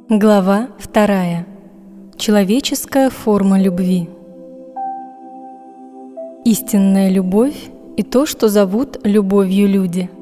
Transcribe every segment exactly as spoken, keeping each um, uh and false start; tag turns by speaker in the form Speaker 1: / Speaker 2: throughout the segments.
Speaker 1: Глава вторая. Человеческая форма любви. Истинная любовь и то, что зовут любовью люди.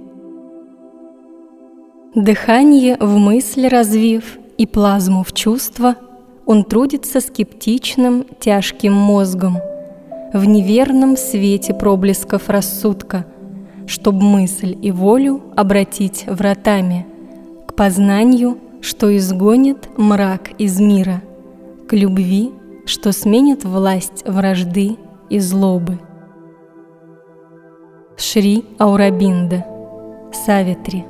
Speaker 1: Дыхание в мысль развив и плазму в чувство, он трудится скептичным, тяжким мозгом в неверном свете проблесков рассудка, чтоб мысль и волю обратить вратами к познанию, что изгонит мрак из мира, к любви, что сменит власть вражды и злобы. Шри Аурабинда, Савитри.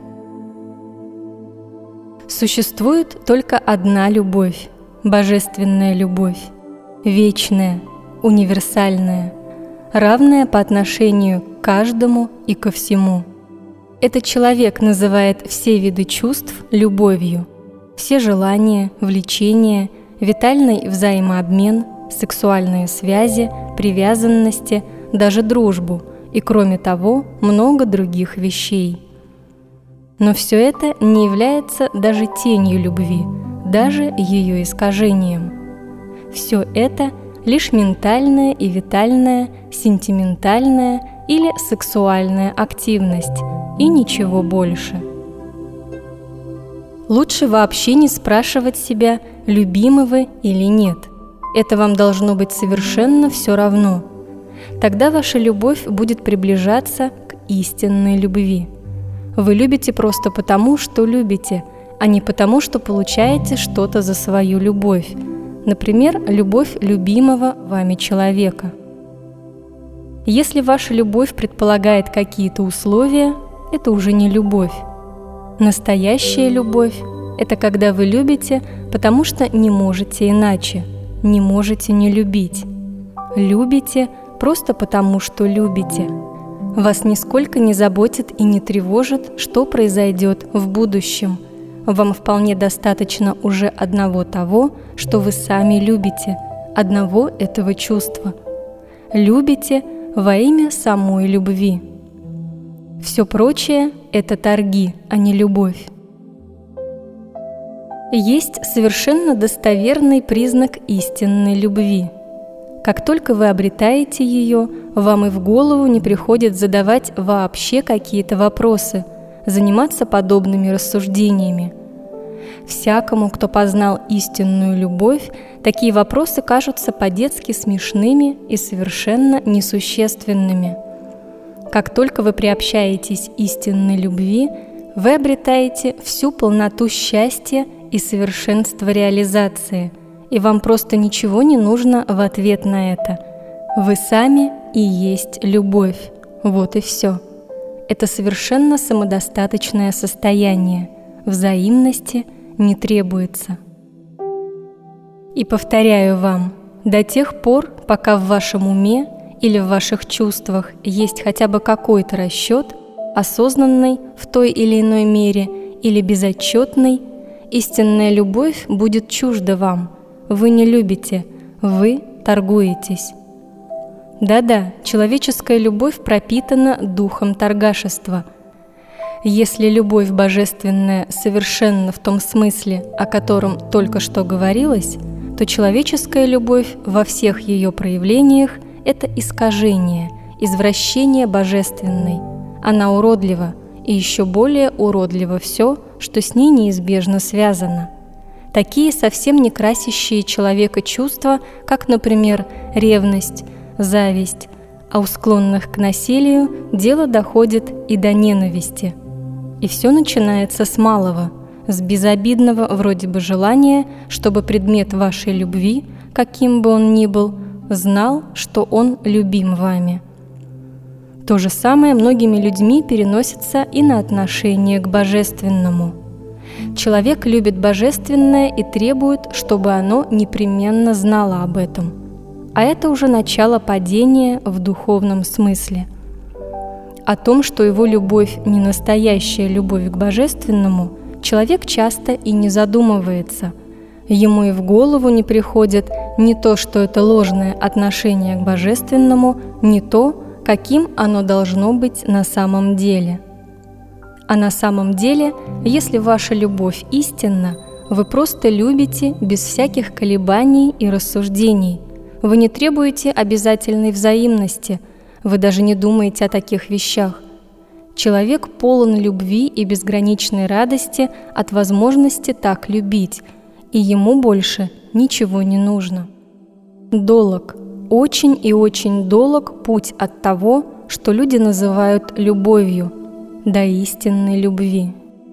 Speaker 1: Существует только одна любовь, божественная любовь, вечная, универсальная, равная по отношению к каждому и ко всему. Этот человек называет все виды чувств любовью, все желания, влечения, витальный взаимообмен, сексуальные связи, привязанности, даже дружбу и, кроме того, много других вещей. Но все это не является даже тенью любви, даже ее искажением. Все это лишь ментальная и витальная, сентиментальная или сексуальная активность, и ничего больше. Лучше вообще не спрашивать себя, любимы вы или нет. Это вам должно быть совершенно все равно. Тогда ваша любовь будет приближаться к истинной любви. Вы любите просто потому, что любите, а не потому, что получаете что-то за свою любовь. Например, любовь любимого вами человека. Если ваша любовь предполагает какие-то условия, это уже не любовь. Настоящая любовь – это когда вы любите, потому что не можете иначе, не можете не любить. Любите просто потому, что любите. Вас нисколько не заботит и не тревожит, что произойдет в будущем. Вам вполне достаточно уже одного того, что вы сами любите, одного этого чувства. Любите во имя самой любви. Все прочее – это торги, а не любовь. Есть совершенно достоверный признак истинной любви. Как только вы обретаете ее, вам и в голову не приходит задавать вообще какие-то вопросы, заниматься подобными рассуждениями. Всякому, кто познал истинную любовь, такие вопросы кажутся по-детски смешными и совершенно несущественными. Как только вы приобщаетесь истинной любви, вы обретаете всю полноту счастья и совершенство реализации, и вам просто ничего не нужно в ответ на это. Вы сами и есть любовь. Вот и все. Это совершенно самодостаточное состояние. Взаимности не требуется. И повторяю вам, до тех пор, пока в вашем уме или в ваших чувствах есть хотя бы какой-то расчет, осознанный в той или иной мере или безотчетный, истинная любовь будет чужда вам. Вы не любите, вы торгуетесь. Да-да, человеческая любовь пропитана духом торгашества. Если любовь божественная совершенна в том смысле, о котором только что говорилось, то человеческая любовь во всех ее проявлениях – это искажение, извращение божественной. Она уродлива, и еще более уродливо все, что с ней неизбежно связано. Такие совсем не красящие человека чувства, как, например, ревность, зависть, а у склонных к насилию дело доходит и до ненависти. И все начинается с малого, с безобидного вроде бы желания, чтобы предмет вашей любви, каким бы он ни был, знал, что он любим вами. То же самое многими людьми переносится и на отношение к божественному. Человек любит божественное и требует, чтобы оно непременно знало об этом. А это уже начало падения в духовном смысле. О том, что его любовь не настоящая любовь к божественному, человек часто и не задумывается. Ему и в голову не приходит не то, что это ложное отношение к божественному, не то, каким оно должно быть на самом деле. А на самом деле, если ваша любовь истинна, Вы просто любите без всяких колебаний и рассуждений. Вы не требуете обязательной взаимности, вы даже не думаете о таких вещах. Человек полон любви и безграничной радости от возможности так любить, и ему больше ничего не нужно. Долог, очень и очень долог путь от того, что люди называют любовью, до истинной любви.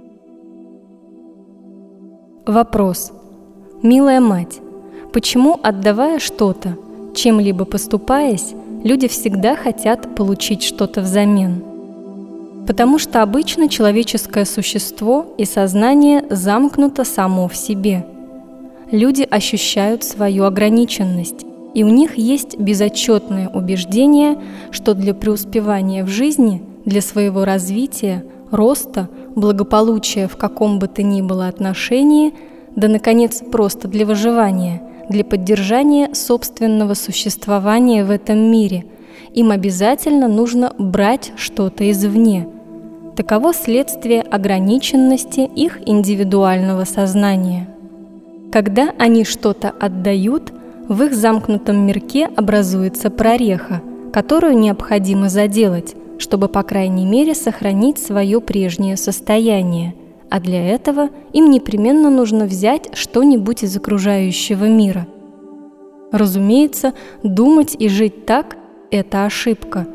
Speaker 1: Вопрос. Милая мать, почему, отдавая что-то, чем-либо поступаясь, люди всегда хотят получить что-то взамен? Потому что обычно человеческое существо и сознание замкнуто само в себе. Люди ощущают свою ограниченность, и у них есть безотчетное убеждение, что для преуспевания в жизни, для своего развития, роста, благополучия в каком бы то ни было отношении, да, наконец, просто для выживания, для поддержания собственного существования в этом мире, им обязательно нужно брать что-то извне. Таково следствие ограниченности их индивидуального сознания. Когда они что-то отдают, в их замкнутом мирке образуется прореха, которую необходимо заделать, чтобы, по крайней мере, сохранить свое прежнее состояние, а для этого им непременно нужно взять что-нибудь из окружающего мира. Разумеется, думать и жить так – это ошибка.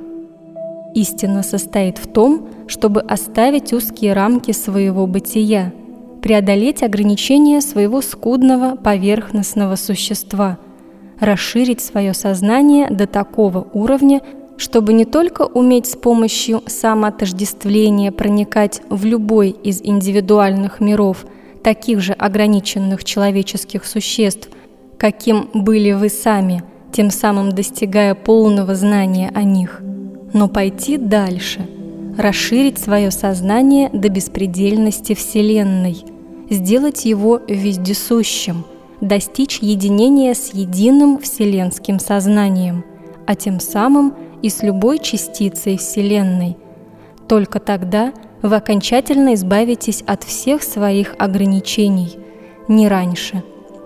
Speaker 1: Истина состоит в том, чтобы оставить узкие рамки своего бытия, преодолеть ограничения своего скудного поверхностного существа, расширить свое сознание до такого уровня, чтобы не только уметь с помощью самоотождествления проникать в любой из индивидуальных миров, таких же ограниченных человеческих существ, каким были вы сами, тем самым достигая полного знания о них, но пойти дальше, расширить свое сознание до беспредельности Вселенной, сделать его вездесущим, достичь единения с единым вселенским сознанием, а тем самым и с любой частицей Вселенной. Только тогда вы окончательно избавитесь от всех своих ограничений, не раньше.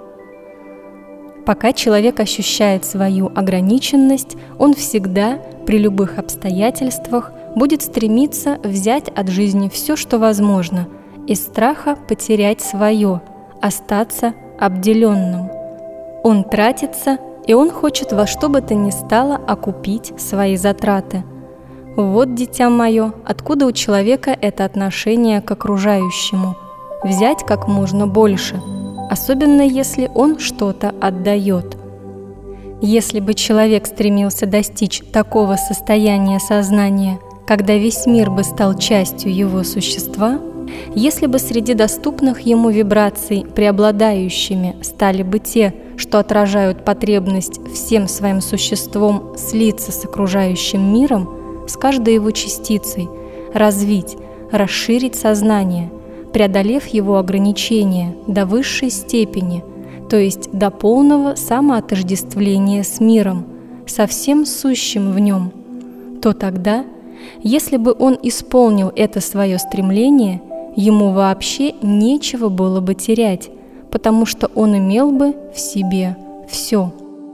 Speaker 1: Пока человек ощущает свою ограниченность, он всегда, при любых обстоятельствах, будет стремиться взять от жизни все, что возможно, из страха потерять свое, остаться обделенным. Он тратится, и он хочет во что бы то ни стало окупить свои затраты. Вот, дитя мое, откуда у человека это отношение к окружающему – взять как можно больше, особенно если он что-то отдает. Если бы человек стремился достичь такого состояния сознания, когда весь мир бы стал частью его существа, если бы среди доступных ему вибраций преобладающими стали бы те, что отражают потребность всем своим существом слиться с окружающим миром, с каждой его частицей, развить, расширить сознание, преодолев его ограничения до высшей степени, то есть до полного самоотождествления с миром, со всем сущим в нем, то тогда, если бы он исполнил это свое стремление, ему вообще нечего было бы терять, потому что он имел бы в себе все.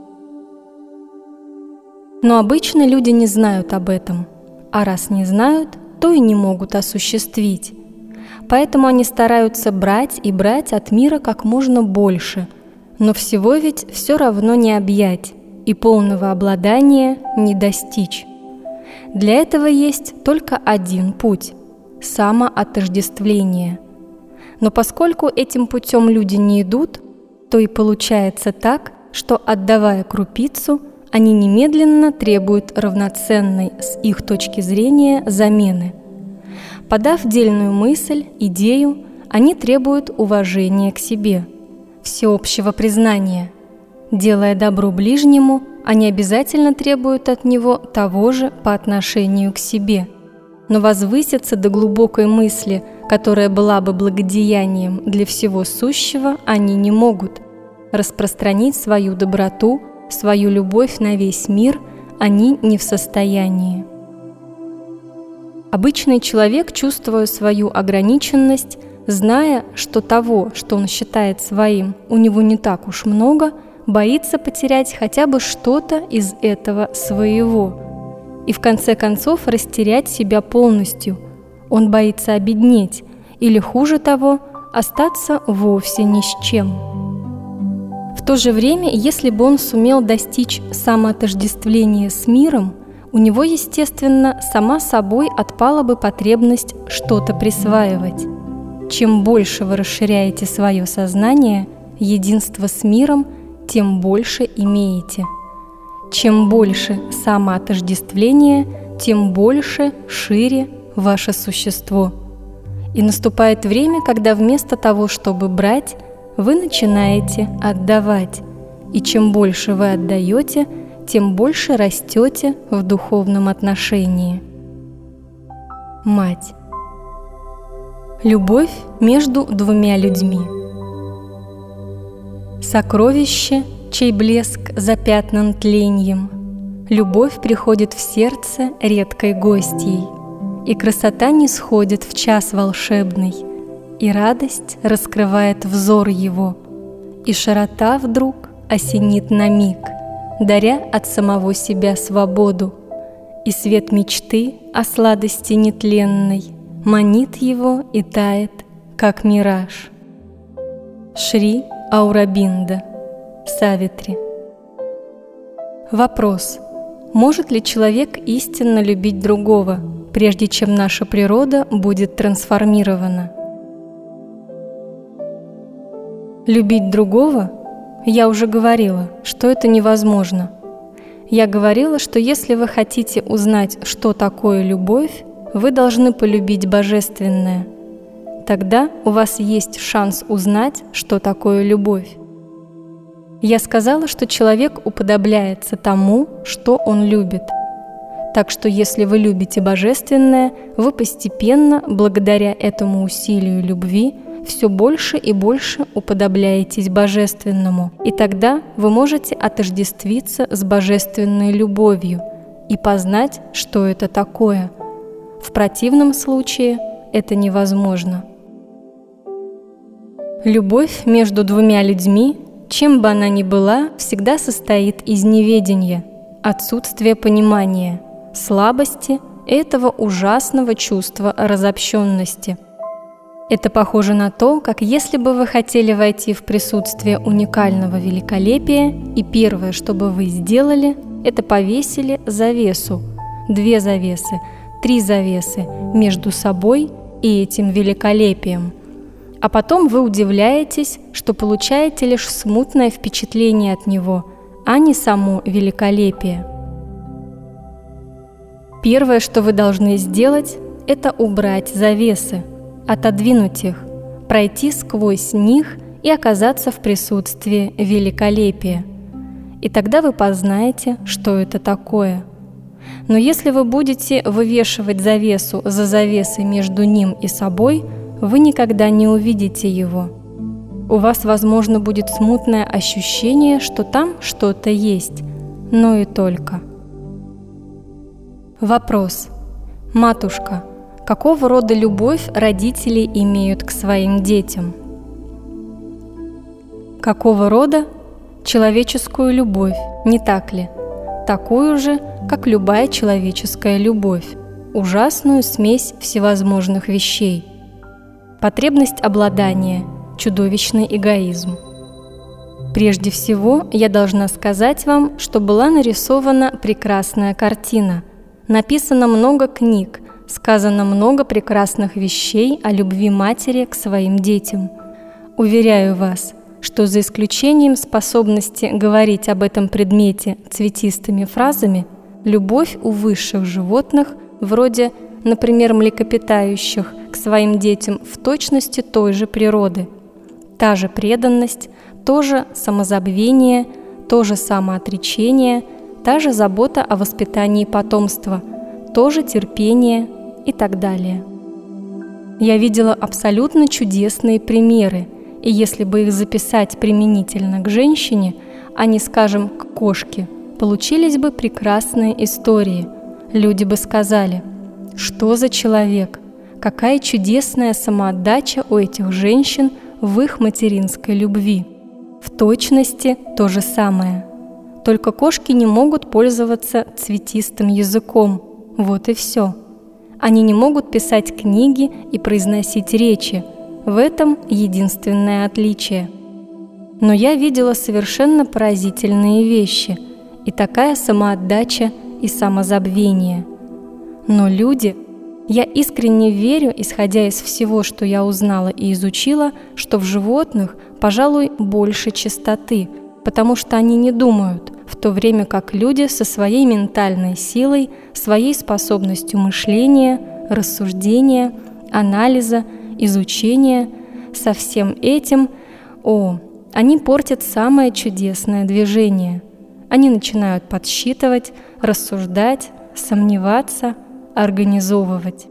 Speaker 1: Но обычно люди не знают об этом, а раз не знают, то и не могут осуществить. Поэтому они стараются брать и брать от мира как можно больше, но всего ведь все равно не объять и полного обладания не достичь. Для этого есть только один путь – самоотождествление. Но поскольку этим путем люди не идут, то и получается так, что, отдавая крупицу, они немедленно требуют равноценной с их точки зрения замены. Подав дельную мысль, идею, они требуют уважения к себе, всеобщего признания. Делая добро ближнему, они обязательно требуют от него того же по отношению к себе. Но возвыситься до глубокой мысли, которая была бы благодеянием для всего сущего, они не могут. Распространить свою доброту, свою любовь на весь мир они не в состоянии. Обычный человек, чувствуя свою ограниченность, зная, что того, что он считает своим, у него не так уж много, боится потерять хотя бы что-то из этого своего и в конце концов растерять себя полностью. Он боится обеднеть или, хуже того, остаться вовсе ни с чем. В то же время, если бы он сумел достичь самоотождествления с миром, у него, естественно, сама собой отпала бы потребность что-то присваивать. Чем больше вы расширяете свое сознание, единство с миром, тем больше имеете. Чем больше самоотождествления, тем больше, шире ваше существо. И наступает время, когда вместо того, чтобы брать, вы начинаете отдавать. И чем больше вы отдаете, тем больше растете в духовном отношении. Мать. Любовь между двумя людьми. Сокровище, чей блеск запятнан тленьем, любовь приходит в сердце редкой гостьей, и красота не сходит в час волшебный, и радость раскрывает взор его, и широта вдруг осенит на миг, даря от самого себя свободу, и свет мечты о сладости нетленной манит его и тает, как мираж. Шри Аурабинда, Савитри. Вопрос: может ли человек истинно любить другого, прежде чем наша природа будет трансформирована? Любить другого? Я уже говорила, что это невозможно. Я говорила, что если вы хотите узнать, что такое любовь, вы должны полюбить Божественное. Тогда у вас есть шанс узнать, что такое любовь. Я сказала, что человек уподобляется тому, что он любит. Так что если вы любите Божественное, вы постепенно, благодаря этому усилию любви, все больше и больше уподобляетесь Божественному, и тогда вы можете отождествиться с Божественной любовью и познать, что это такое. В противном случае это невозможно. Любовь между двумя людьми, чем бы она ни была, всегда состоит из неведения, отсутствия понимания, слабости этого ужасного чувства разобщенности. Это похоже на то, как если бы вы хотели войти в присутствие уникального великолепия, и первое, что бы вы сделали, это повесили завесу, две завесы, три завесы между собой и этим великолепием. А потом вы удивляетесь, что получаете лишь смутное впечатление от него, а не само великолепие. Первое, что вы должны сделать, это убрать завесы, отодвинуть их, пройти сквозь них и оказаться в присутствии великолепия. И тогда вы познаете, что это такое. Но если вы будете вывешивать завесу за завесой между ним и собой, вы никогда не увидите его. У вас, возможно, будет смутное ощущение, что там что-то есть, но и только. Вопрос. Матушка, какого рода любовь родители имеют к своим детям? Какого рода? Человеческую любовь, не так ли? Такую же, как любая человеческая любовь, ужасную смесь всевозможных вещей. Потребность обладания, чудовищный эгоизм. Прежде всего, я должна сказать вам, что была нарисована прекрасная картина, написано много книг, сказано много прекрасных вещей о любви матери к своим детям. Уверяю вас, что за исключением способности говорить об этом предмете цветистыми фразами, любовь у высших животных, вроде, например, млекопитающих, к своим детям в точности той же природы. Та же преданность, то же самозабвение, то же самоотречение, та же забота о воспитании потомства, то же терпение и так далее. Я видела абсолютно чудесные примеры, и если бы их записать применительно к женщине, а не, скажем, к кошке, получились бы прекрасные истории. Люди бы сказали: «Что за человек? какая чудесная самоотдача у этих женщин в их материнской любви. В точности то же самое. Только кошки не могут пользоваться цветистым языком. Вот и все. Они не могут писать книги и произносить речи. В этом единственное отличие. Но я видела совершенно поразительные вещи. И такая самоотдача и самозабвение. Но люди... Я искренне верю, исходя из всего, что я узнала и изучила, что в животных, пожалуй, больше чистоты, потому что они не думают, в то время как люди со своей ментальной силой, своей способностью мышления, рассуждения, анализа, изучения, со всем этим, о, они портят самое чудесное движение. Они начинают подсчитывать, рассуждать, сомневаться, организовывать.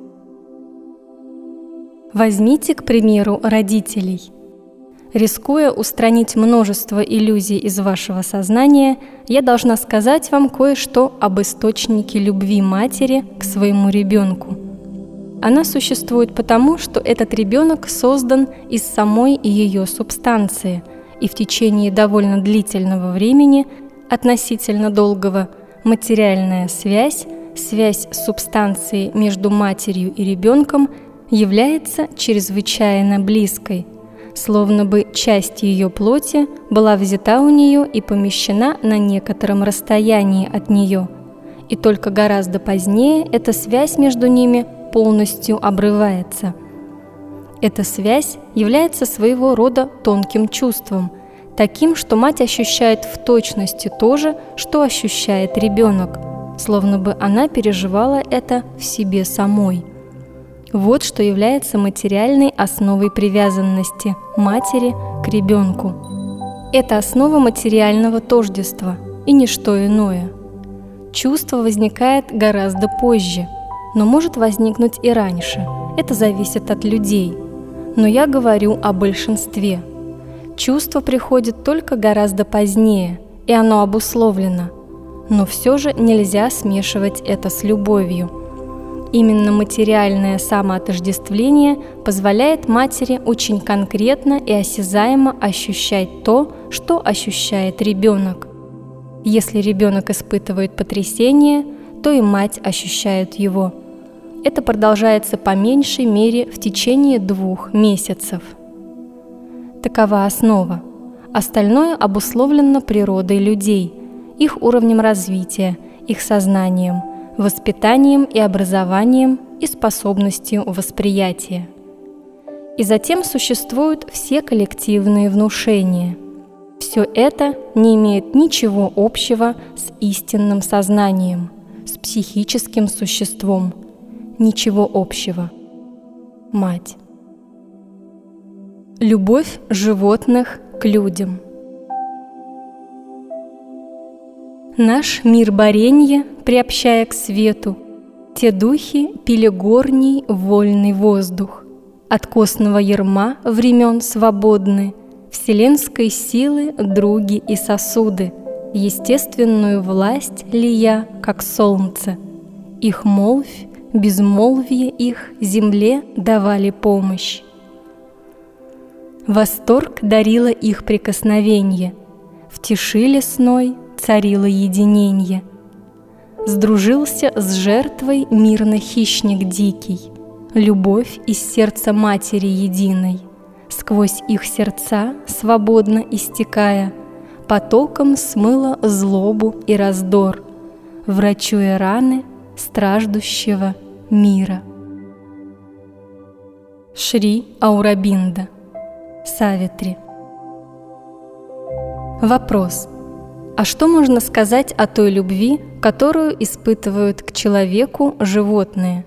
Speaker 1: Возьмите, к примеру, родителей. Рискуя устранить множество иллюзий из вашего сознания, я должна сказать вам кое-что об источнике любви матери к своему ребенку. Она существует потому, что этот ребенок создан из самой ее субстанции, и в течение довольно длительного времени, относительно долгого, материальная связь, связь субстанции между матерью и ребенком является чрезвычайно близкой, словно бы часть ее плоти была взята у нее и помещена на некотором расстоянии от нее, и только гораздо позднее эта связь между ними полностью обрывается. Эта связь является своего рода тонким чувством, таким, что мать ощущает в точности то же, что ощущает ребенок, словно бы она переживала это в себе самой. Вот что является материальной основой привязанности матери к ребенку. Это основа материального тождества и ничто иное. Чувство возникает гораздо позже, но может возникнуть и раньше. Это зависит от людей. Но я говорю о большинстве. Чувство приходит только гораздо позднее, и оно обусловлено. Но все же нельзя смешивать это с любовью. Именно материальное самоотождествление позволяет матери очень конкретно и осязаемо ощущать то, что ощущает ребенок. Если ребенок испытывает потрясение, то и мать ощущает его. Это продолжается по меньшей мере в течение двух месяцев. Такова основа. Остальное обусловлено природой людей, их уровнем развития, их сознанием, воспитанием и образованием и способностью восприятия. И затем существуют все коллективные внушения. Все это не имеет ничего общего с истинным сознанием, с психическим существом. Ничего общего. Мать. Любовь животных к людям. Наш мир боренья, приобщая к свету, те духи пили горний вольный воздух. От костного ярма времен свободны, вселенской силы други и сосуды, естественную власть лия, как солнце. Их молвь, безмолвие их земле давали помощь. Восторг дарило их прикосновенье, в тиши лесной царило единенье. Сдружился с жертвой мирно хищник дикий, любовь из сердца матери единой, сквозь их сердца, свободно истекая, потоком смыла злобу и раздор, врачуя раны страждущего мира. Шри Аурабинда. Савитри. Вопрос. А что можно сказать о той любви, которую испытывают к человеку животные?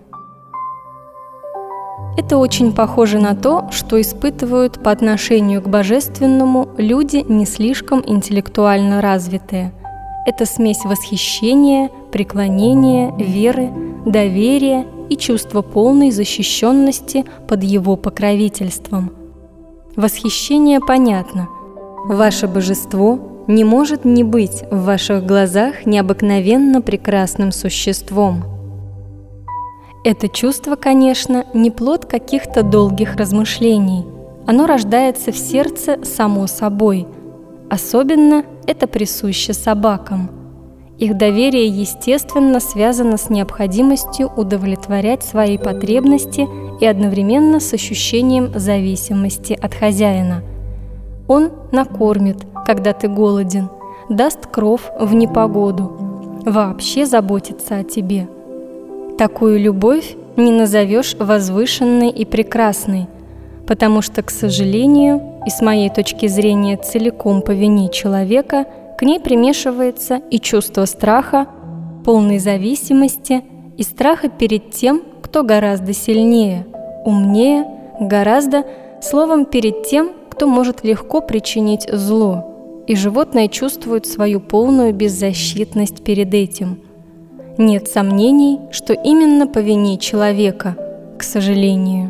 Speaker 1: Это очень похоже на то, что испытывают по отношению к божественному люди не слишком интеллектуально развитые. Это смесь восхищения, преклонения, веры, доверия и чувства полной защищенности под его покровительством. Восхищение понятно. Ваше божество не может не быть в ваших глазах необыкновенно прекрасным существом. Это чувство, конечно, не плод каких-то долгих размышлений. Оно рождается в сердце само собой. Особенно это присуще собакам. Их доверие, естественно, связано с необходимостью удовлетворять свои потребности и одновременно с ощущением зависимости от хозяина. Он накормит, когда ты голоден, даст кров в непогоду, вообще заботится о тебе. Такую любовь не назовешь возвышенной и прекрасной, потому что, к сожалению, и с моей точки зрения целиком по вине человека, к ней примешивается и чувство страха, полной зависимости и страха перед тем, кто гораздо сильнее, умнее, гораздо, словом, перед тем, кто может легко причинить зло, и животное чувствует свою полную беззащитность перед этим. Нет сомнений, что именно по вине человека, к сожалению.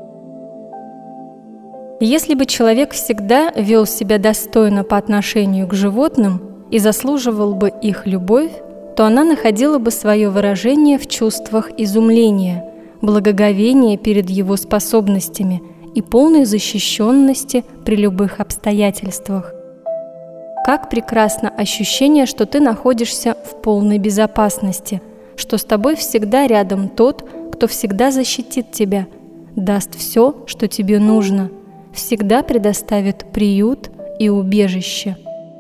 Speaker 1: Если бы человек всегда вел себя достойно по отношению к животным и заслуживал бы их любовь, то она находила бы свое выражение в чувствах изумления, благоговения перед его способностями и полной защищенности при любых обстоятельствах. Как прекрасно ощущение, что ты находишься в полной безопасности, что с тобой всегда рядом тот, кто всегда защитит тебя, даст все, что тебе нужно, всегда предоставит приют и убежище.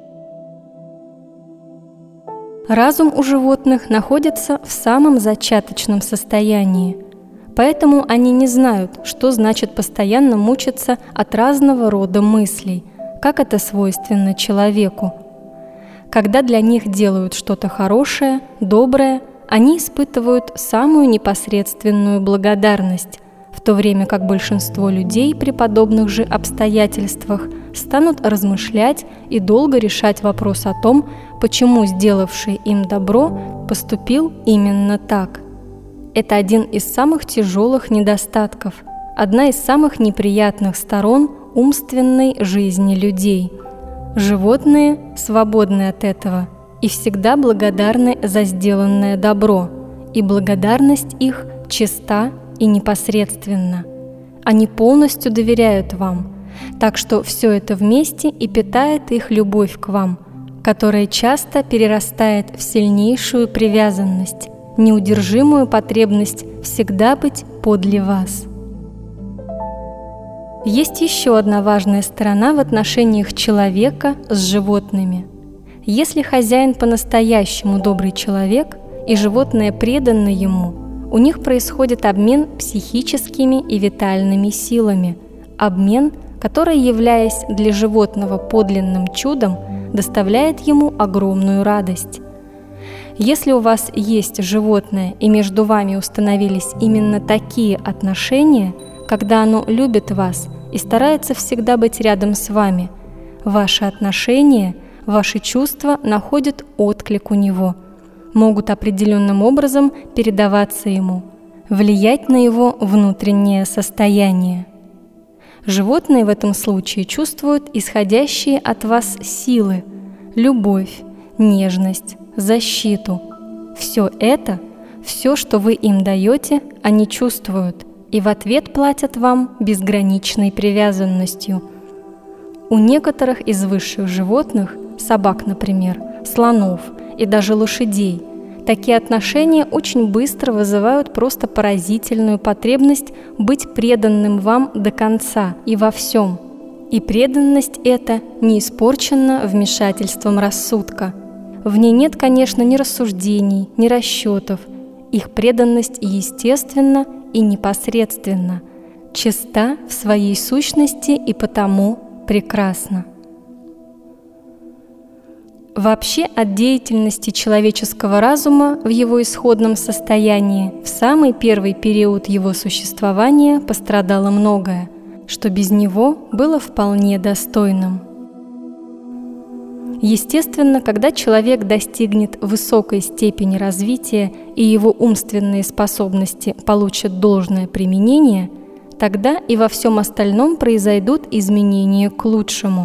Speaker 1: Разум у животных находится в самом зачаточном состоянии, поэтому они не знают, что значит постоянно мучиться от разного рода мыслей, как это свойственно человеку. Когда для них делают что-то хорошее, доброе, они испытывают самую непосредственную благодарность, в то время как большинство людей при подобных же обстоятельствах станут размышлять и долго решать вопрос о том, почему сделавший им добро поступил именно так. Это один из самых тяжелых недостатков, одна из самых неприятных сторон умственной жизни людей. Животные свободны от этого и всегда благодарны за сделанное добро, и благодарность их чиста и непосредственна. Они полностью доверяют вам, так что все это вместе и питает их любовь к вам, которая часто перерастает в сильнейшую привязанность, неудержимую потребность всегда быть подле вас. Есть еще одна важная сторона в отношениях человека с животными. Если хозяин по-настоящему добрый человек и животное предано ему, у них происходит обмен психическими и витальными силами, обмен, который, являясь для животного подлинным чудом, доставляет ему огромную радость. Если у вас есть животное и между вами установились именно такие отношения, когда оно любит вас и старается всегда быть рядом с вами, ваши отношения, ваши чувства находят отклик у него, могут определенным образом передаваться ему, влиять на его внутреннее состояние. Животные в этом случае чувствуют исходящие от вас силы, любовь, нежность, защиту. Все это, все, что вы им даете, они чувствуют и в ответ платят вам безграничной привязанностью. У некоторых из высших животных, собак, например, слонов и даже лошадей, такие отношения очень быстро вызывают просто поразительную потребность быть преданным вам до конца и во всем. И преданность эта не испорчена вмешательством рассудка. В ней нет, конечно, ни рассуждений, ни расчетов. Их преданность естественна и непосредственна, чиста в своей сущности и потому прекрасна. Вообще от деятельности человеческого разума в его исходном состоянии в самый первый период его существования пострадало многое, что без него было вполне достойным. Естественно, когда человек достигнет высокой степени развития и его умственные способности получат должное применение, тогда и во всем остальном произойдут изменения к лучшему.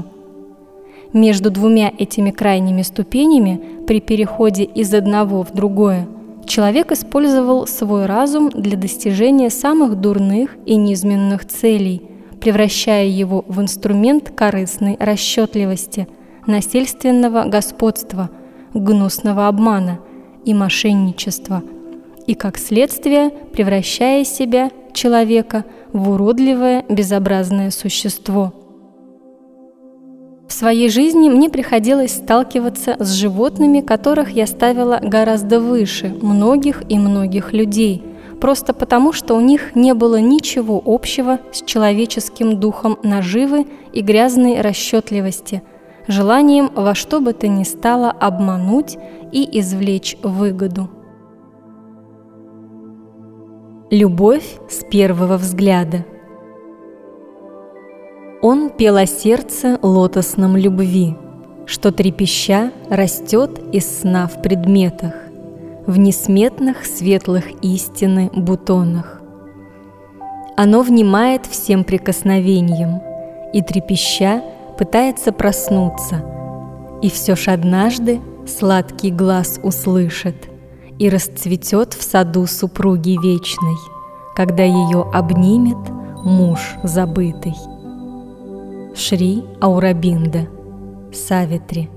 Speaker 1: Между двумя этими крайними ступенями при переходе из одного в другое Человек использовал свой разум для достижения самых дурных и низменных целей, превращая его в инструмент корыстной расчетливости, насильственного господства, гнусного обмана и мошенничества, и, как следствие, превращая себя, человека, в уродливое, безобразное существо. В своей жизни мне приходилось сталкиваться с животными, которых я ставила гораздо выше многих и многих людей, просто потому, что у них не было ничего общего с человеческим духом наживы и грязной расчетливости, желанием во что бы то ни стало обмануть и извлечь выгоду. Любовь с первого взгляда. Он пел о сердце лотосном любви, что трепеща растет из сна в предметах, в несметных светлых истины бутонах. Оно внимает всем прикосновениям и трепеща пытается проснуться, и все ж однажды сладкий глаз услышит и расцветет в саду супруги вечной, когда ее обнимет муж забытый. Шри Аурабинда, Савитри.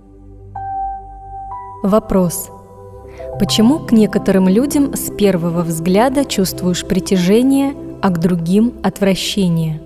Speaker 1: Вопрос. Почему к некоторым людям с первого взгляда чувствуешь притяжение, а к другим – отвращение?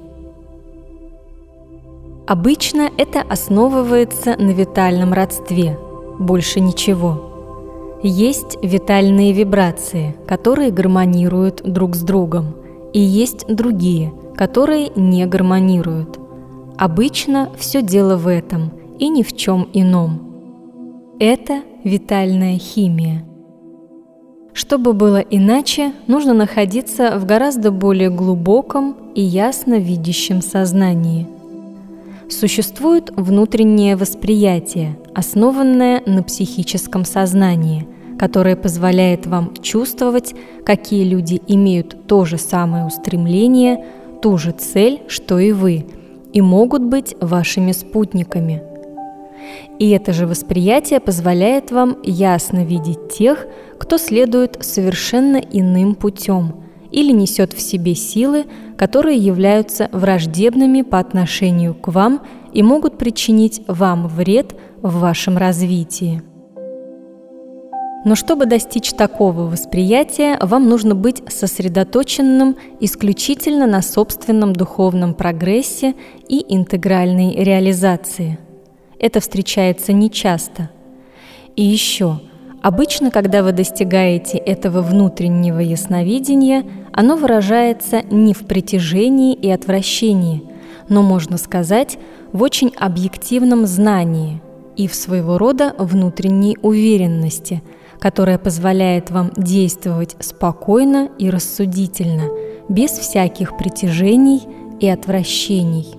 Speaker 1: Обычно это основывается на витальном родстве, больше ничего. Есть витальные вибрации, которые гармонируют друг с другом, и есть другие, которые не гармонируют. Обычно все дело в этом и ни в чем ином. Это витальная химия. Чтобы было иначе, нужно находиться в гораздо более глубоком и ясно видящем сознании. Существует внутреннее восприятие, основанное на психическом сознании, которое позволяет вам чувствовать, какие люди имеют то же самое устремление, ту же цель, что и вы, и могут быть вашими спутниками. И это же восприятие позволяет вам ясно видеть тех, кто следует совершенно иным путем или несет в себе силы, которые являются враждебными по отношению к вам и могут причинить вам вред в вашем развитии. Но чтобы достичь такого восприятия, вам нужно быть сосредоточенным исключительно на собственном духовном прогрессе и интегральной реализации. Это встречается нечасто. И еще, обычно, когда вы достигаете этого внутреннего ясновидения, оно выражается не в притяжении и отвращении, но, можно сказать, в очень объективном знании и в своего рода внутренней уверенности, которая позволяет вам действовать спокойно и рассудительно, без всяких притяжений и отвращений.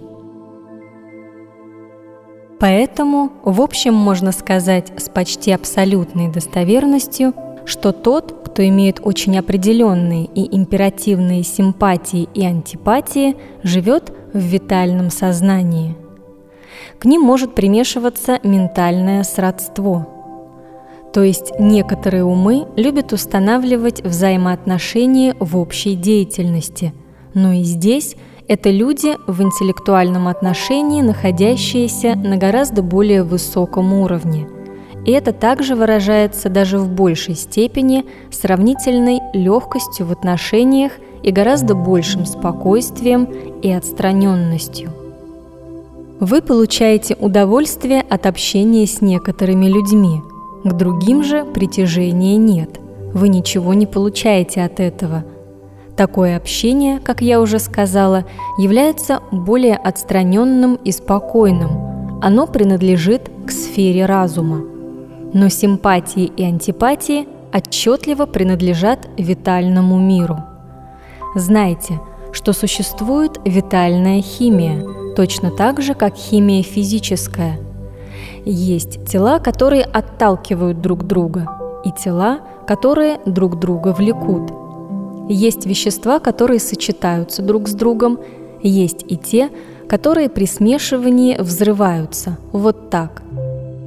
Speaker 1: Поэтому, в общем, можно сказать с почти абсолютной достоверностью, что тот, кто имеет очень определенные и императивные симпатии и антипатии, живет в витальном сознании. К ним может примешиваться ментальное сродство. То есть некоторые умы любят устанавливать взаимоотношения в общей деятельности, но и здесь это люди в интеллектуальном отношении, находящиеся на гораздо более высоком уровне. И это также выражается даже в большей степени сравнительной легкостью в отношениях и гораздо большим спокойствием и отстраненностью. Вы получаете удовольствие от общения с некоторыми людьми, к другим же притяжения нет, вы ничего не получаете от этого. Такое общение, как я уже сказала, является более отстраненным и спокойным, оно принадлежит к сфере разума. Но симпатии и антипатии отчетливо принадлежат витальному миру. Знайте, что существует витальная химия, точно так же, как химия физическая. Есть тела, которые отталкивают друг друга, и тела, которые друг друга влекут. Есть вещества, которые сочетаются друг с другом, есть и те, которые при смешивании взрываются, вот так.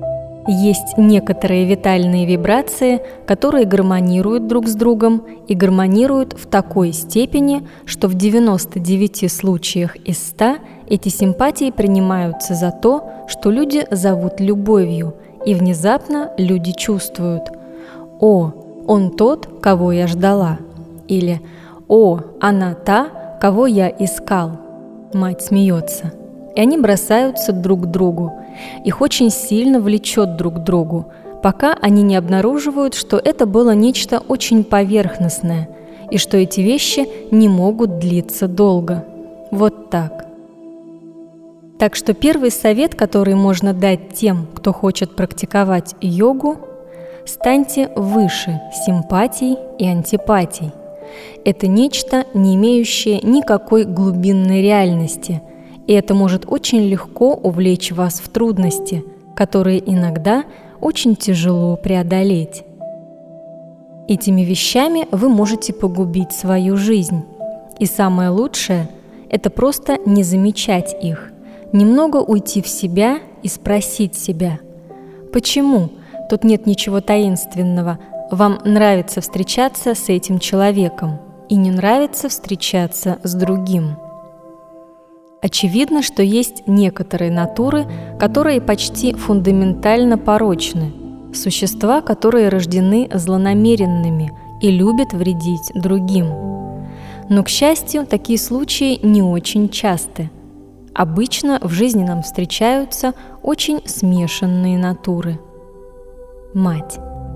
Speaker 1: Есть некоторые витальные вибрации, которые гармонируют друг с другом и гармонируют в такой степени, что в девяноста девяти случаях из ста эти симпатии принимаются за то, что люди зовут любовью, и внезапно люди чувствуют: «О, он тот, кого я ждала», или «О, она та, кого я искал». Мать смеется. И они бросаются друг к другу. Их очень сильно влечет друг к другу, пока они не обнаруживают, что это было нечто очень поверхностное, и что эти вещи не могут длиться долго. Вот так. Так что первый совет, который можно дать тем, кто хочет практиковать йогу: станьте выше симпатий и антипатий. Это нечто, не имеющее никакой глубинной реальности, и это может очень легко увлечь вас в трудности, которые иногда очень тяжело преодолеть. Этими вещами вы можете погубить свою жизнь. И самое лучшее – это просто не замечать их, немного уйти в себя и спросить себя: почему? Тут нет ничего таинственного. Вам нравится встречаться с этим человеком и не нравится встречаться с другим. Очевидно, что есть некоторые натуры, которые почти фундаментально порочны, существа, которые рождены злонамеренными и любят вредить другим. Но, к счастью, такие случаи не очень часты. Обычно в жизни нам встречаются очень смешанные натуры. Мать.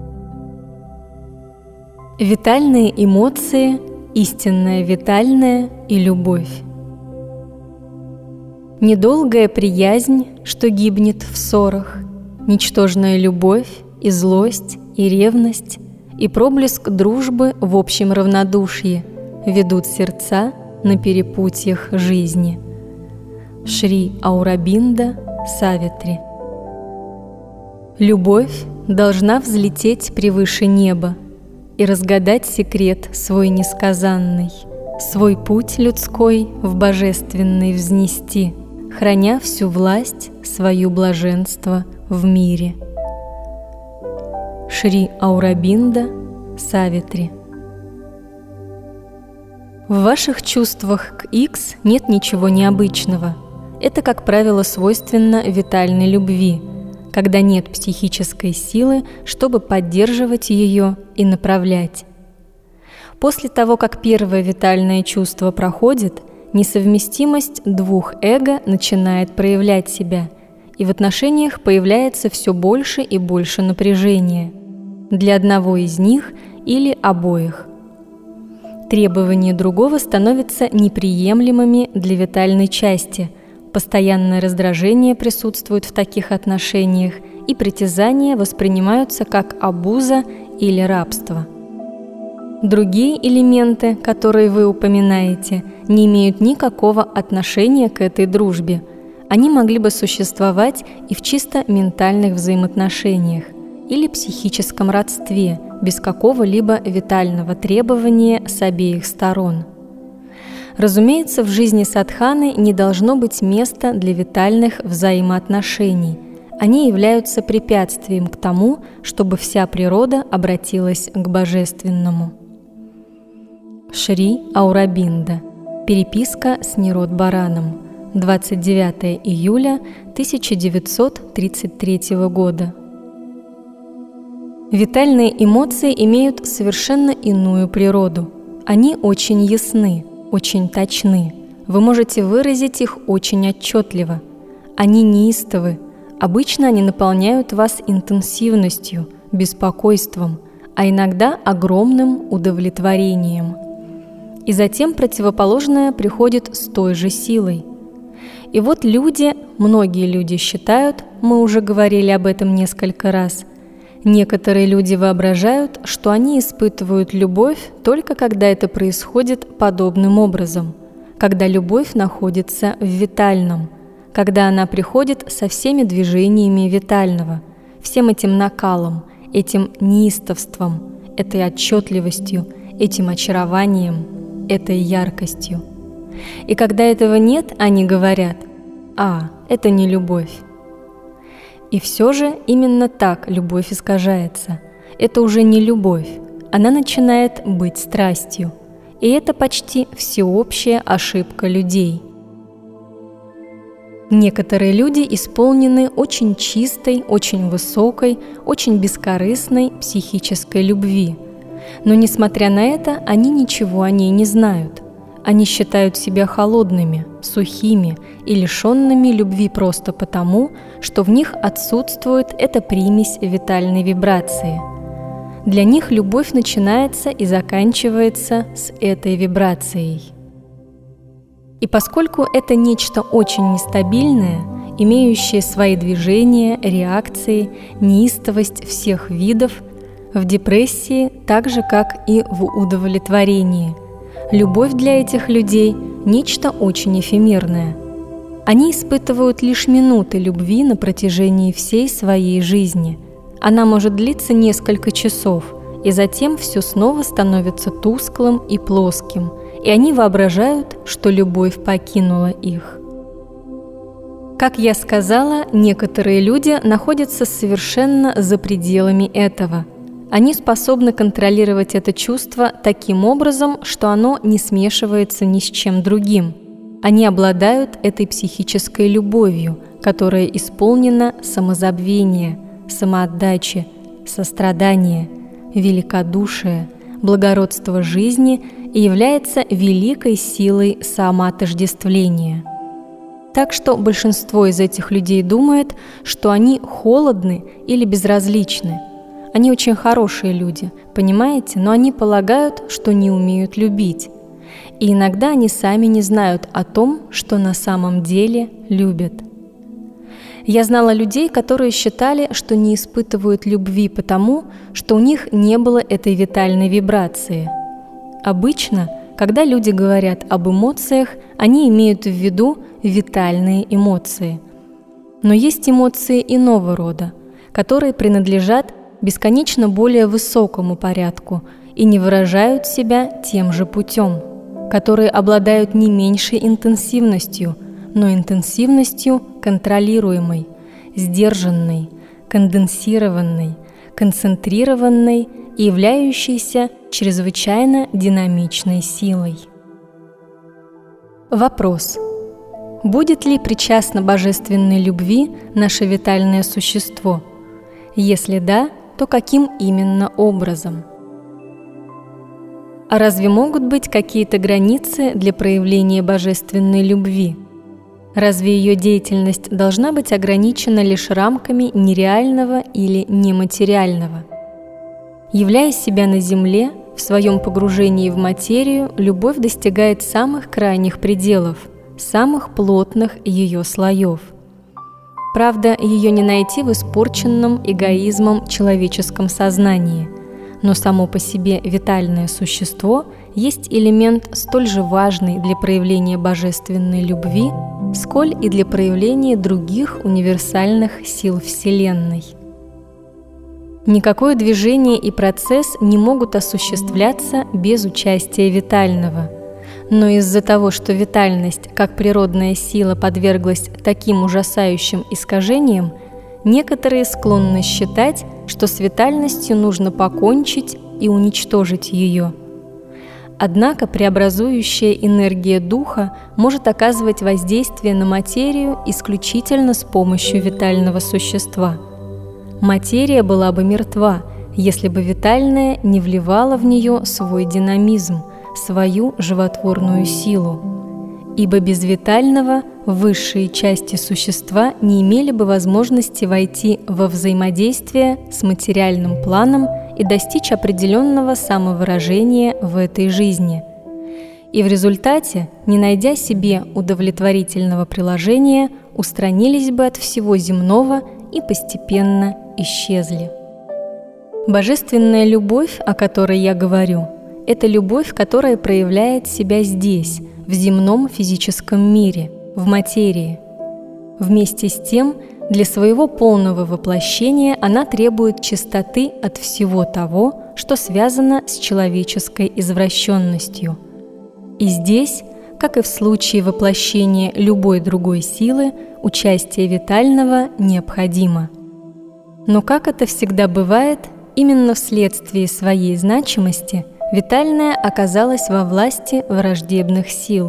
Speaker 1: Витальные эмоции, истинная витальная и любовь. Недолгая приязнь, что гибнет в ссорах, ничтожная любовь и злость и ревность и проблеск дружбы в общем равнодушии ведут сердца на перепутьях жизни. Шри Аурабинда Савитри. Любовь должна взлететь превыше неба и разгадать секрет свой несказанный, свой путь людской в божественный взнести, храня всю власть свою блаженство в мире. Шри Аурабинда Савитри. В ваших чувствах к X нет ничего необычного. Это, как правило, свойственно витальной любви, когда нет психической силы, чтобы поддерживать ее и направлять. После того, как первое витальное чувство проходит, несовместимость двух эго начинает проявлять себя, и в отношениях появляется все больше и больше напряжения для одного из них или обоих. Требования другого становятся неприемлемыми для витальной части, постоянное раздражение присутствует в таких отношениях, и притязания воспринимаются как обуза или рабство. Другие элементы, которые вы упоминаете, не имеют никакого отношения к этой дружбе. Они могли бы существовать и в чисто ментальных взаимоотношениях или психическом родстве, без какого-либо витального требования с обеих сторон. Разумеется, в жизни садханы не должно быть места для витальных взаимоотношений. Они являются препятствием к тому, чтобы вся природа обратилась к божественному. Шри Аурабинда. Переписка с Нирод-Бараном. двадцать девятого июля тысяча девятьсот тридцать третьего года. Витальные эмоции имеют совершенно иную природу. Они очень ясны, очень точны. Вы можете выразить их очень отчетливо. Они неистовы. Обычно они наполняют вас интенсивностью, беспокойством, а иногда огромным удовлетворением. И затем противоположное приходит с той же силой. И вот люди, многие люди считают, мы уже говорили об этом несколько раз, некоторые люди воображают, что они испытывают любовь только когда это происходит подобным образом, когда любовь находится в витальном, когда она приходит со всеми движениями витального, всем этим накалом, этим неистовством, этой отчетливостью, этим очарованием, этой яркостью. И когда этого нет, они говорят: «А, это не любовь». И все же именно так любовь искажается. Это уже не любовь, она начинает быть страстью. И это почти всеобщая ошибка людей. Некоторые люди исполнены очень чистой, очень высокой, очень бескорыстной психической любви. Но несмотря на это, они ничего о ней не знают. Они считают себя холодными, сухими и лишенными любви просто потому, что в них отсутствует эта примесь витальной вибрации. Для них любовь начинается и заканчивается с этой вибрацией. И поскольку это нечто очень нестабильное, имеющее свои движения, реакции, неистовость всех видов, в депрессии, так же как и в удовлетворении, любовь для этих людей – нечто очень эфемерное. Они испытывают лишь минуты любви на протяжении всей своей жизни. Она может длиться несколько часов, и затем все снова становится тусклым и плоским, и они воображают, что любовь покинула их. Как я сказала, некоторые люди находятся совершенно за пределами этого. Они способны контролировать это чувство таким образом, что оно не смешивается ни с чем другим. Они обладают этой психической любовью, которая исполнена самозабвения, самоотдачи, сострадания, великодушия, благородства жизни и является великой силой самоотождествления. Так что большинство из этих людей думает, что они холодны или безразличны. Они очень хорошие люди, понимаете, но они полагают, что не умеют любить. И иногда они сами не знают о том, что на самом деле любят. Я знала людей, которые считали, что не испытывают любви потому, что у них не было этой витальной вибрации. Обычно, когда люди говорят об эмоциях, они имеют в виду витальные эмоции. Но есть эмоции иного рода, которые принадлежат бесконечно более высокому порядку и не выражают себя тем же путем, которые обладают не меньшей интенсивностью, но интенсивностью контролируемой, сдержанной, конденсированной, концентрированной и являющейся чрезвычайно динамичной силой. Вопрос. Будет ли причастно божественной любви наше витальное существо? Если да, то каким именно образом? А разве могут быть какие-то границы для проявления божественной любви? Разве ее деятельность должна быть ограничена лишь рамками нереального или нематериального? Являя себя на земле, в своем погружении в материю, любовь достигает самых крайних пределов, самых плотных ее слоев. Правда, ее не найти в испорченном эгоизмом человеческом сознании, но само по себе витальное существо есть элемент столь же важный для проявления божественной любви, сколь и для проявления других универсальных сил Вселенной. Никакое движение и процесс не могут осуществляться без участия витального. Но из-за того, что витальность, как природная сила, подверглась таким ужасающим искажениям, некоторые склонны считать, что с витальностью нужно покончить и уничтожить ее. Однако преобразующая энергия духа может оказывать воздействие на материю исключительно с помощью витального существа. Материя была бы мертва, если бы витальная не вливала в нее свой динамизм, свою животворную силу. Ибо без витального высшие части существа не имели бы возможности войти во взаимодействие с материальным планом и достичь определенного самовыражения в этой жизни. И в результате, не найдя себе удовлетворительного приложения, устранились бы от всего земного и постепенно исчезли. Божественная любовь, о которой я говорю, это любовь, которая проявляет себя здесь, в земном физическом мире, в материи. Вместе с тем, для своего полного воплощения она требует чистоты от всего того, что связано с человеческой извращенностью. И здесь, как и в случае воплощения любой другой силы, участие витального необходимо. Но, как это всегда бывает, именно вследствие своей значимости витальное оказалось во власти враждебных сил.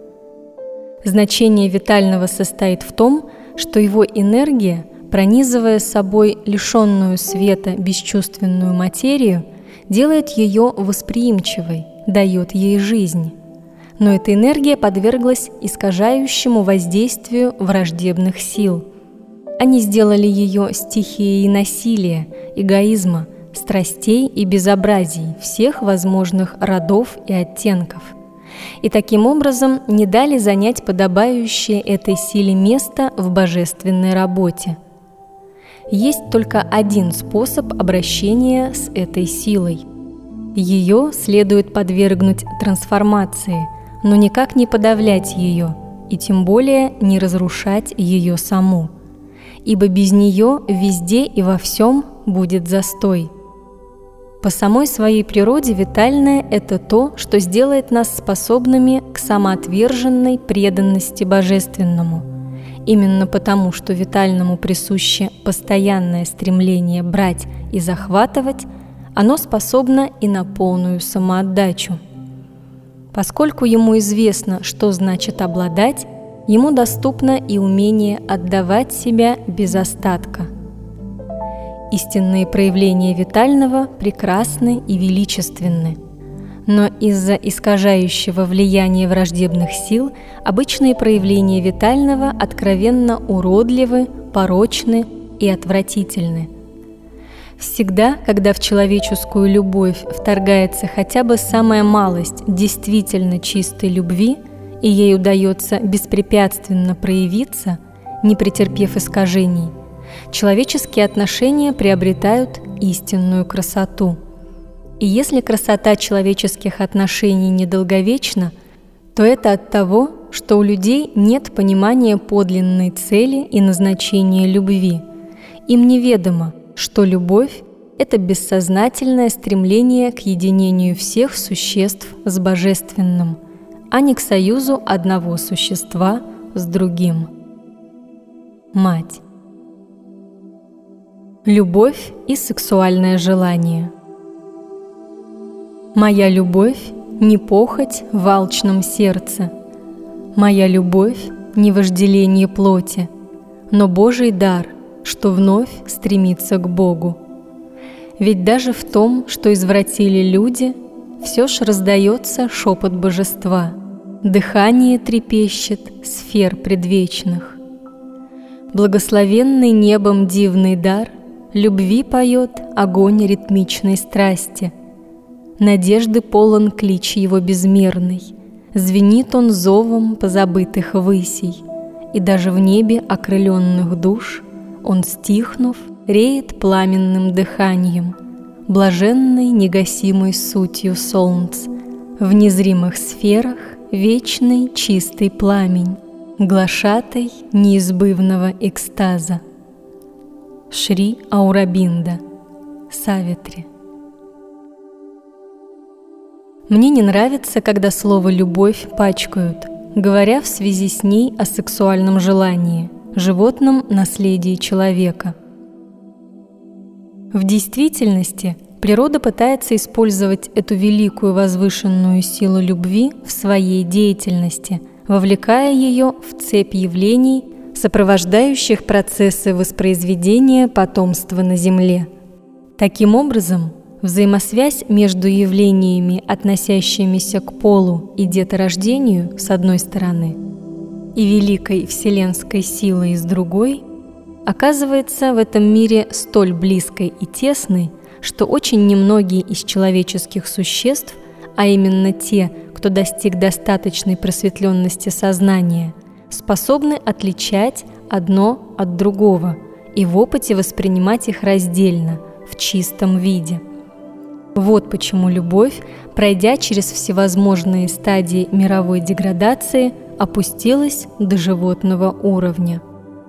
Speaker 1: Значение витального состоит в том, что его энергия, пронизывая собой лишенную света бесчувственную материю, делает ее восприимчивой, дает ей жизнь. Но эта энергия подверглась искажающему воздействию враждебных сил. Они сделали ее стихией насилия, эгоизма, страстей и безобразий всех возможных родов и оттенков. И таким образом не дали занять подобающее этой силе место в божественной работе. Есть только один способ обращения с этой силой. Ее следует подвергнуть трансформации, но никак не подавлять ее, и тем более не разрушать ее саму, ибо без нее везде и во всем будет застой. По самой своей природе витальное – это то, что сделает нас способными к самоотверженной преданности Божественному. Именно потому, что витальному присуще постоянное стремление брать и захватывать, оно способно и на полную самоотдачу. Поскольку ему известно, что значит обладать, ему доступно и умение отдавать себя без остатка. Истинные проявления витального прекрасны и величественны, но из-за искажающего влияния враждебных сил обычные проявления витального откровенно уродливы, порочны и отвратительны. Всегда, когда в человеческую любовь вторгается хотя бы самая малость действительно чистой любви, и ей удается беспрепятственно проявиться, не претерпев искажений, человеческие отношения приобретают истинную красоту. И если красота человеческих отношений недолговечна, то это от того, что у людей нет понимания подлинной цели и назначения любви. Им неведомо, что любовь – это бессознательное стремление к единению всех существ с Божественным, а не к союзу одного существа с другим. Мать. Любовь и сексуальное желание. Моя любовь – не похоть в алчном сердце. Моя любовь – не вожделение плоти, но Божий дар, что вновь стремится к Богу. Ведь даже в том, что извратили люди, все ж раздается шепот божества, дыхание трепещет сфер предвечных. Благословенный небом дивный дар любви поет огонь ритмичной страсти. Надежды полон клич его безмерный, звенит он зовом позабытых высей, и даже в небе окрыленных душ он, стихнув, реет пламенным дыханием, блаженной негасимой сутью солнц, в незримых сферах вечный чистый пламень, глашатай неизбывного экстаза. Шри Аурабинда, Савитри. Мне не нравится, когда слово «любовь» пачкают, говоря в связи с ней о сексуальном желании, животном наследии человека. В действительности природа пытается использовать эту великую возвышенную силу любви в своей деятельности, вовлекая ее в цепь явлений, сопровождающих процессы воспроизведения потомства на Земле. Таким образом, взаимосвязь между явлениями, относящимися к полу и деторождению, с одной стороны, и великой вселенской силой с другой, оказывается в этом мире столь близкой и тесной, что очень немногие из человеческих существ, а именно те, кто достиг достаточной просветленности сознания, способны отличать одно от другого и в опыте воспринимать их раздельно, в чистом виде. Вот почему любовь, пройдя через всевозможные стадии мировой деградации, опустилась до животного уровня.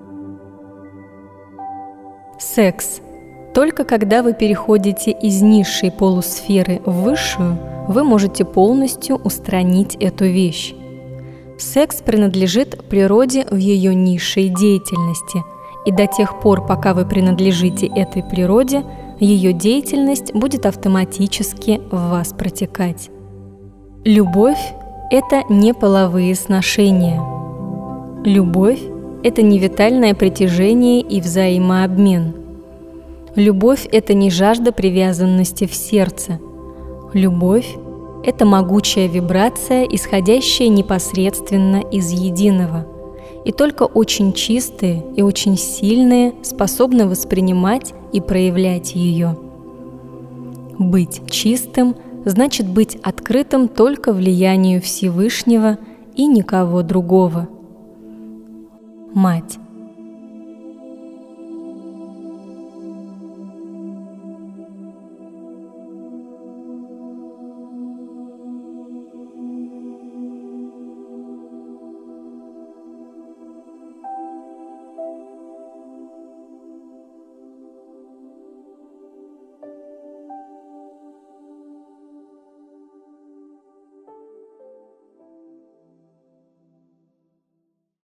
Speaker 1: Секс. Только когда вы переходите из низшей полусферы в высшую, вы можете полностью устранить эту вещь. Секс принадлежит природе в ее низшей деятельности, И до тех пор, пока вы принадлежите этой природе, ее деятельность будет автоматически в вас протекать. Любовь – это не половые сношения. Любовь – это не витальное притяжение и взаимообмен. Любовь – это не жажда привязанности в сердце. Любовь – это могучая вибрация, исходящая непосредственно из единого. И только очень чистые и очень сильные способны воспринимать и проявлять ее. Быть чистым значит быть открытым только влиянию Всевышнего и никого другого. Мать.